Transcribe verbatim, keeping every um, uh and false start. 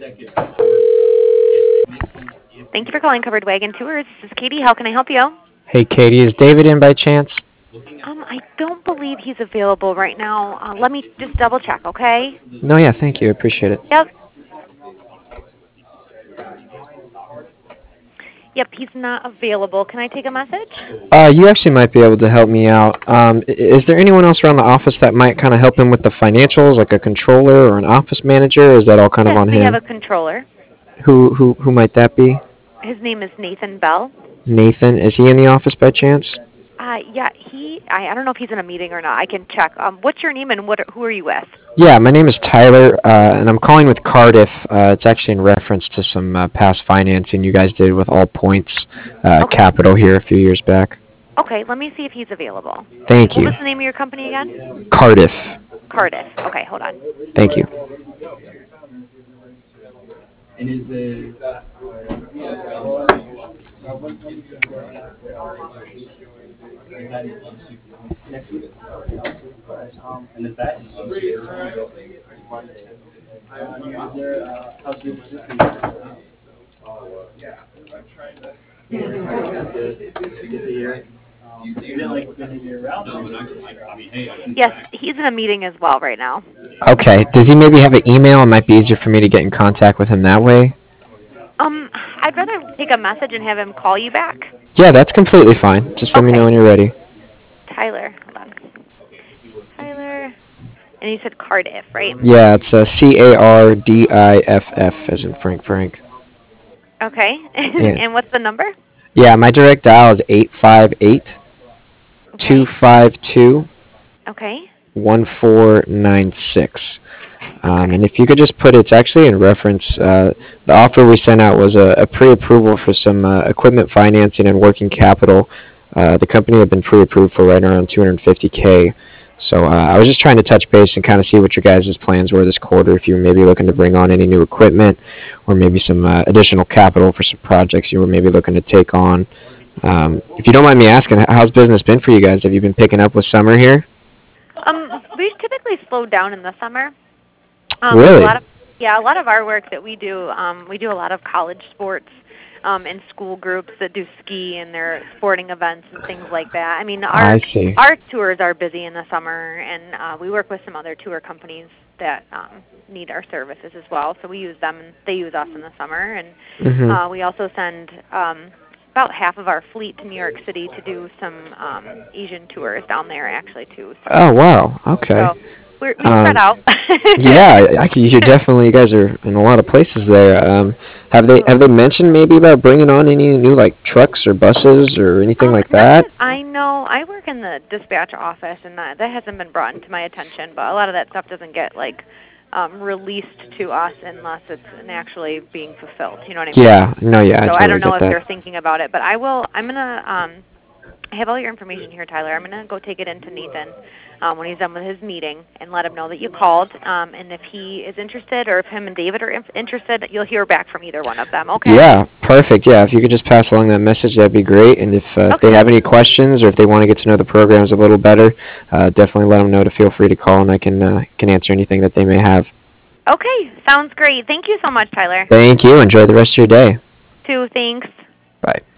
Thank you for calling Covered Wagon Tours. This is Katie. How can I help you? Hey, Katie, is David in by chance? Um, I don't believe he's available right now. Uh, let me just double check, okay? No, yeah, thank you. I appreciate it. Yep. Yep, he's not available. Can I take a message? Uh, you actually might be able to help me out. Um, i- is there anyone else around the office that might kind of help him with the financials, like a controller or an office manager, or is that all kind of Yes, on we have him? a controller. Who who who might that be? His name is Nathan Bell. Nathan, is he in the office by chance? Uh, yeah, he, I, I don't know if he's in a meeting or not. I can check. Um, what's your name and what? Who are you with? Yeah, my name is Tyler, uh, and I'm calling with Cardiff. Uh, it's actually in reference to some uh, past financing you guys did with All Points uh, Okay. Capital here a few years back. Okay, let me see if he's available. Thank What you. was the name of your company again? Cardiff. Cardiff. Okay, hold on. Thank you. Yes, he's in a meeting as well right now. Okay. Does he maybe have an email? It might be easier for me to get in contact with him that way. Um, I'd rather take a message and have him call you back. Yeah, that's completely fine. Just let me know Okay. when you're ready. Tyler, hold on. Tyler, and you said Cardiff, right? Yeah, it's uh, C A R D I F F as in Frank Frank. Okay. Yeah. And what's the number? Yeah, my direct dial is eight five eight, two Okay. five two, Okay. one four nine six. Um, Okay. and if you could just put, it's actually in reference, uh, the offer we sent out was a, a pre-approval for some uh, equipment financing and working capital. Uh, the company had been pre-approved for right around two hundred fifty K. So uh, I was just trying to touch base and kind of see what your guys' plans were this quarter, if you were maybe looking to bring on any new equipment or maybe some uh, additional capital for some projects you were maybe looking to take on. Um, if you don't mind me asking, how's business been for you guys? Have you been picking up with summer here? Um, we typically slow down in the summer. Um, because a Really? lot of yeah, a lot of our work that we do, um, we do a lot of college sports, um, and school groups that do ski and their sporting events and things like that. I mean, our I see. our tours are busy in the summer, and uh, we work with some other tour companies that um, need our services as well. So we use them, and they use us in the summer. And hmm uh, we also send um, about half of our fleet to New York City to do some um, Asian tours down there, actually too. So, Oh, wow. Okay. so we're, we spread Um, out. yeah, I, c- you definitely, you guys are in a lot of places there. Um, have they have they mentioned maybe about bringing on any new like trucks or buses or anything Um, like not that? that I know. I work in the dispatch office, and that that hasn't been brought to my attention. But a lot of that stuff doesn't get like um, released to us unless it's actually being fulfilled. You know what I mean? Yeah, no, yeah, I So I totally don't know get if that. they're thinking about it, but I will. I'm gonna. Um, I have all your information here, Tyler. I'm gonna go take it into Nathan um, when he's done with his meeting and let him know that you called. Um, and if he is interested, or if him and David are in- interested, you'll hear back from either one of them. Okay? Yeah, perfect. Yeah, if you could just pass along that message, that'd be great. And if uh, if they Okay. have any questions or if they want to get to know the programs a little better, uh, definitely let them know to feel free to call, and I can uh, can answer anything that they may have. Okay. Sounds great. Thank you so much, Tyler. Thank you. Enjoy the rest of your day. Two. Thanks. Bye.